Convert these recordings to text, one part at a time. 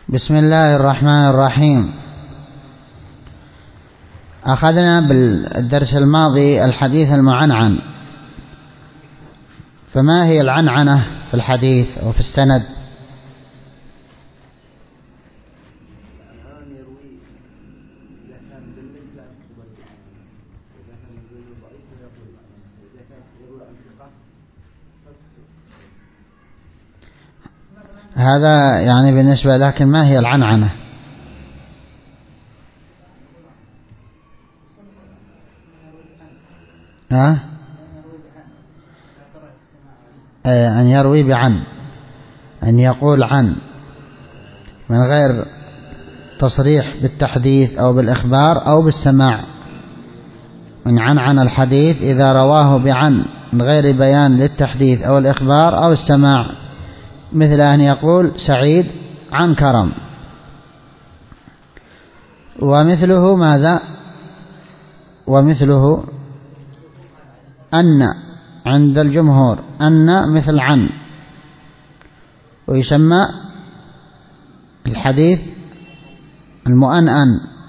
بسم الله الرحمن الرحيم. أخذنا بالدرس الماضي الحديث المعنعن، فما هي العنعنة في الحديث أو في السند؟ هذا يعني بالنسبة، لكن ما هي العنعنة؟ أن يروي بعن، أن يقول عن من غير تصريح بالتحديث أو بالإخبار أو بالسماع. من عنعن الحديث إذا رواه بعن من غير بيان للتحديث أو الإخبار أو السماع، مثل أن يقول سعيد عن كرم. ومثله ماذا؟ ومثله أن عند الجمهور، أن مثل عن، ويسمى الحديث المؤنن،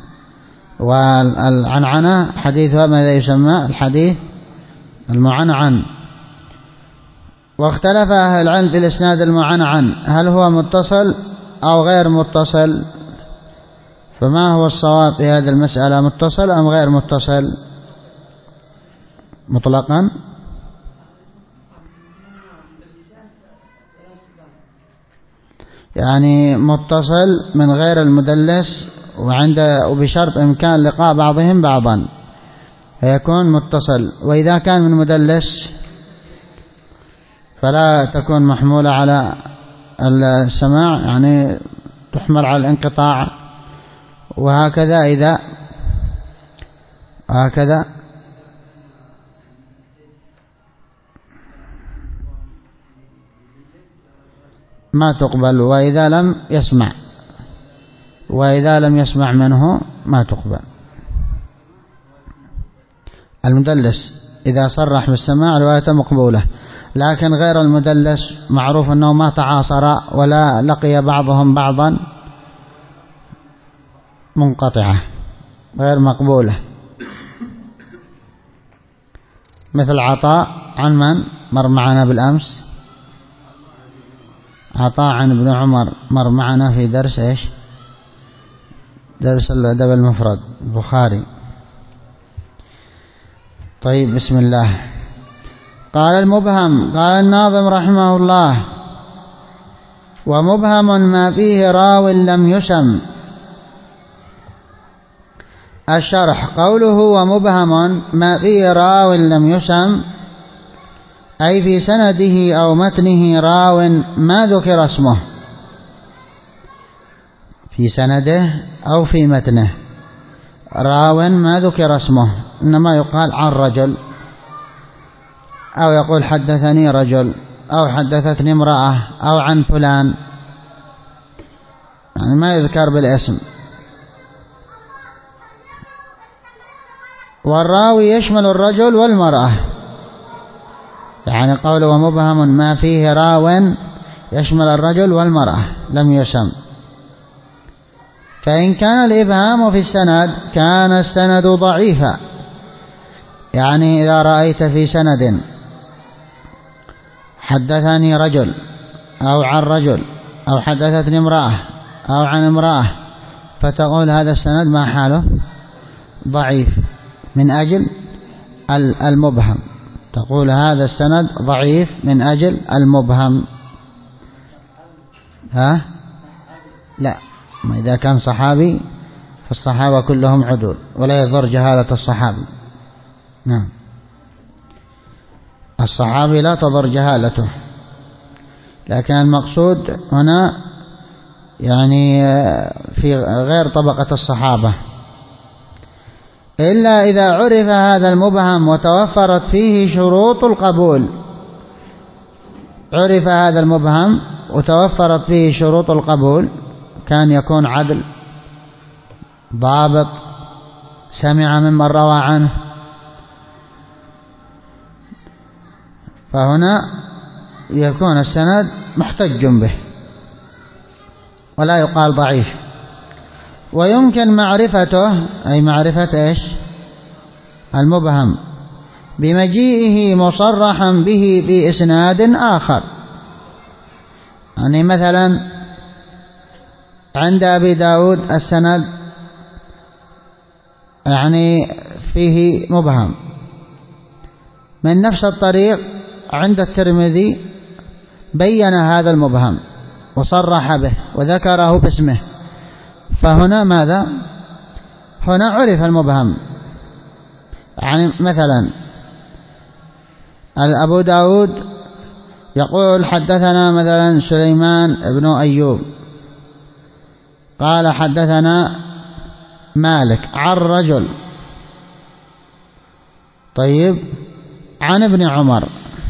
والعنعنة حديثها ماذا يسمى؟ الحديث المعنعن. واختلف أهل العلم في الإسناد المعنعن، هل هو متصل أو غير متصل؟ فما هو الصواب في هذه المسألة، متصل أم غير متصل مطلقا؟ يعني متصل من غير المدلس، وبشرط إمكان لقاء بعضهم بعضا فيكون متصل. وإذا كان من مدلس فلا تكون محمولة على السماع، يعني تحمل على الانقطاع. وهكذا هكذا ما تقبل، وإذا لم يسمع منه ما تقبل. المدلس إذا صرح بالسماع روايته مقبولة، لكن غير المدلس معروف أنه ما تعاصر ولا لقي بعضهم بعضا، منقطعة غير مقبولة. مثل عطاء عن من مر معنا بالأمس؟ عطاء عن ابن عمر مر معنا في درس درس الأدب المفرد البخاري. طيب، بسم الله. قال المبهم، قال الناظم رحمه الله: ومبهم ما فيه راو لم يسم. الشرح: قوله ومبهم ما فيه راو لم يسم، أي في سنده أو متنه راو ما ذكر اسمه، في سنده أو في متنه راو ما ذكر اسمه، إنما يقال عن رجل، أو يقول حدثني رجل، أو حدثتني امرأة، أو عن فلان، يعني ما يذكر بالاسم. والراوي يشمل الرجل والمرأة، يعني قوله ومبهم ما فيه راو يشمل الرجل والمرأة لم يسم. فإن كان الإبهام في السند كان السند ضعيفا، يعني إذا رأيت في سند حدثني رجل أو عن رجل، أو حدثتني امرأة أو عن امرأة، فتقول هذا السند ما حاله؟ ضعيف، من أجل المبهم. تقول هذا السند ضعيف من أجل المبهم. لا، ما إذا كان صحابي فالصحابة كلهم عدول ولا يضر جهالة الصحابي. نعم، الصحابي لا تضر جهالته، لكن المقصود هنا يعني في غير طبقة الصحابة، إلا إذا عرف هذا المبهم وتوفرت فيه شروط القبول. عرف هذا المبهم وتوفرت فيه شروط القبول، كان يكون عدل، ضابط، سمع ممن روى عنه، فهنا يكون السند محتج به ولا يقال ضعيف. ويمكن معرفته، أي معرفة إيش؟ المبهم، بمجيئه مصرحا به بإسناد آخر. يعني مثلا عند أبي داود السند يعني فيه مبهم، من نفس الطريق عند الترمذي بين هذا المبهم وصرح به وذكره باسمه، فهنا ماذا؟ هنا عرف المبهم. يعني مثلا أبو داود يقول حدثنا مثلا سليمان بن أيوب قال حدثنا مالك عن رجل، طيب، عن ابن عمر،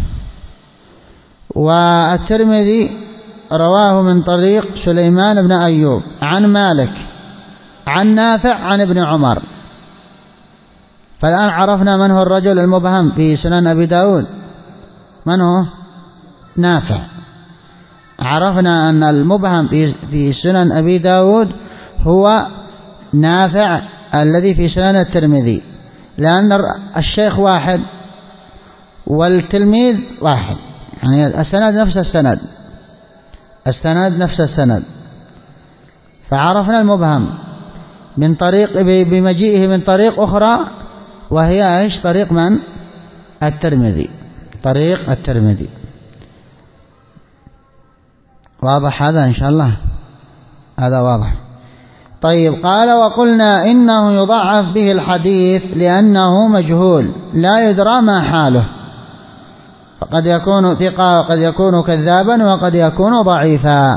والترمذي رواه من طريق سليمان بن أيوب عن مالك عن نافع عن ابن عمر. فالآن عرفنا من هو الرجل المبهم في سنن أبي داود، من هو؟ نافع. عرفنا أن المبهم في سنن أبي داود هو نافع الذي في سنن الترمذي، لأن الشيخ واحد والتلميذ واحد، يعني السند نفس السند، السند نفس السند. فعرفنا المبهم من طريق بمجيئه من طريق أخرى، وهي ايش؟ طريق من؟ الترمذي، طريق الترمذي. واضح هذا إن شاء الله؟ هذا واضح. طيب، قال وقلنا إنه يضعف به الحديث لأنه مجهول لا يدرى ما حاله، فقد يكون ثقة وقد يكون كذابا وقد يكون ضعيفا.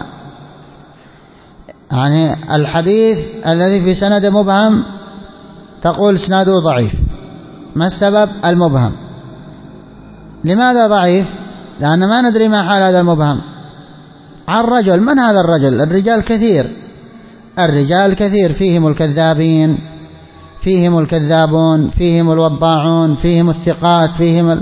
يعني الحديث الذي في سند مبهم تقول اسناده ضعيف، ما السبب؟ المبهم. لماذا ضعيف؟ لأن ما ندري ما حال هذا المبهم. عن رجل، من هذا الرجل؟ الرجال كثير، الرجال كثير، فيهم الكذابين، فيهم الكذابون، فيهم الوضاعون، فيهم الثقات، فيهم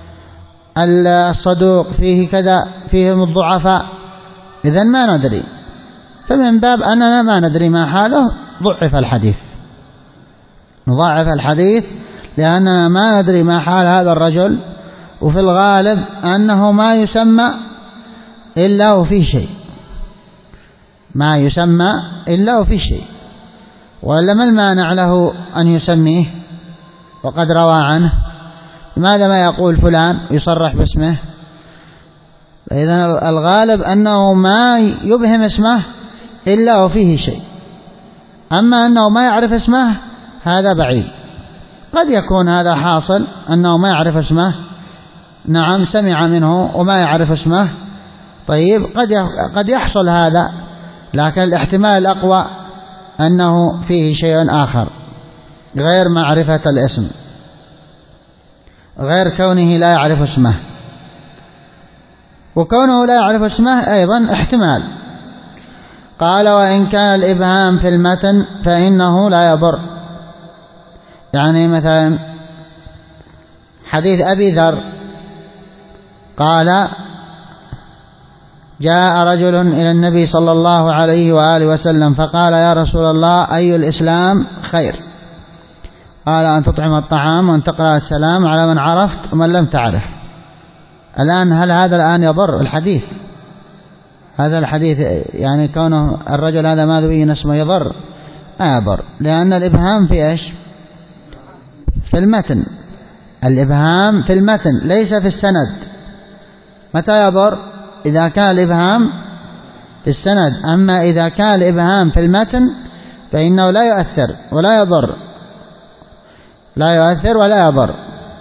الصدوق، فيه كذا، فيهم الضعفاء. إذن ما ندري، فمن باب أننا ما ندري ما حاله ضعف الحديث، نضاعف الحديث لأننا ما ندري ما حال هذا الرجل، وفي الغالب أنه ما يسمى إلا وفيه شيء، ما يسمى إلا وفيه شيء، وإلا ما المانع له أن يسميه وقد روى عنه؟ لماذا ما يقول فلان يصرح باسمه؟ إذن الغالب أنه ما يبهم اسمه إلا وفيه شيء، أما أنه ما يعرف اسمه هذا بعيد. قد يكون هذا حاصل أنه ما يعرف اسمه، نعم، سمع منه وما يعرف اسمه، طيب، قد يحصل هذا، لكن الاحتمال الأقوى أنه فيه شيء آخر غير معرفة الاسم، غير كونه لا يعرف اسمه. وكونه لا يعرف اسمه أيضا احتمال. قال وإن كان الإبهام في المتن فإنه لا يضر. يعني مثلا حديث أبي ذر قال جاء رجل إلى النبي صلى الله عليه وآله وسلم فقال يا رسول الله أي الإسلام خير؟ قال أن تطعم الطعام وأن تقرأ السلام على من عرفت ومن لم تعرف. الآن هل هذا الآن يضر الحديث؟ هذا الحديث يعني كونه الرجل هذا ما ذبين اسمه يضر؟ ما يضر، لأن الإبهام في إيش؟ في المتن. الإبهام في المتن ليس في السند. متى يضر؟ إذا كان الإبهام في السند، أما إذا كان الإبهام في المتن فإنه لا يؤثر ولا يضر، لا يؤثر ولا يضر،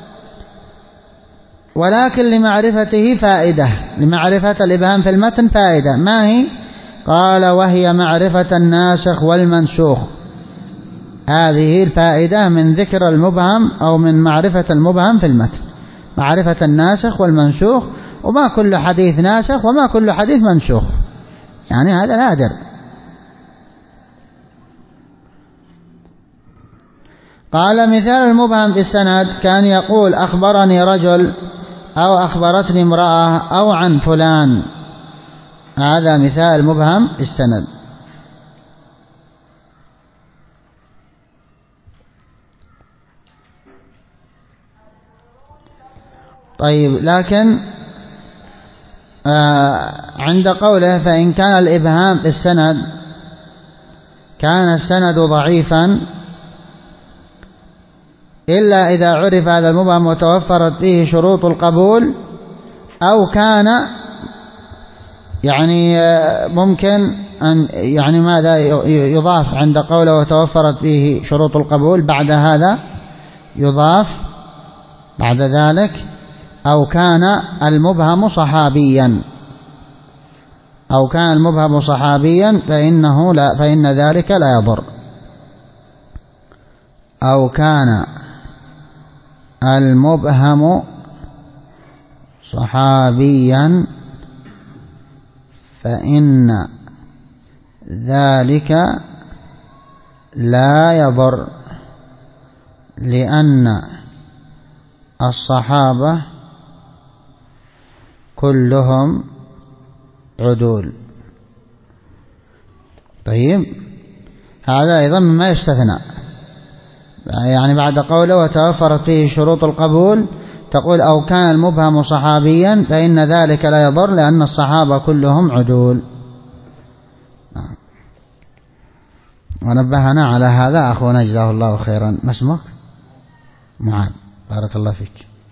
ولكن لمعرفته فائدة، لمعرفة الإبهام في المتن فائدة. ما هي؟ قال وهي معرفة الناسخ والمنسوخ. هذه الفائدة من ذكر المبهم أو من معرفة المبهم في المتن، معرفة الناسخ والمنسوخ، وما كل حديث ناسخ وما كل حديث منسوخ، يعني هذا نادر. قال مثال المبهم في السند كان يقول أخبرني رجل أو أخبرتني امرأة أو عن فلان، هذا مثال مبهم في السند. طيب، لكن عند قوله فإن كان الإبهام في السند كان السند ضعيفا إلا إذا عرف هذا المبهم وتوفرت فيه شروط القبول، أو كان يعني ممكن أن يعني ماذا يضاف عند قوله وتوفرت فيه شروط القبول، بعد هذا يضاف بعد ذلك أو كان المبهم صحابيا، أو كان المبهم صحابيا فإن ذلك لا يضر. أو كان المبهم صحابيا فإن ذلك لا يضر، لأن الصحابة كلهم عدول. طيب، هذا أيضا مما يستثنى، يعني بعد قوله وتوفرت فيه شروط القبول تقول أو كان المبهم صحابيا فإن ذلك لا يضر لأن الصحابة كلهم عدول. ونبهنا على هذا أخونا جزاه الله خيرا. ما اسمك؟ معاذ، بارك الله فيك.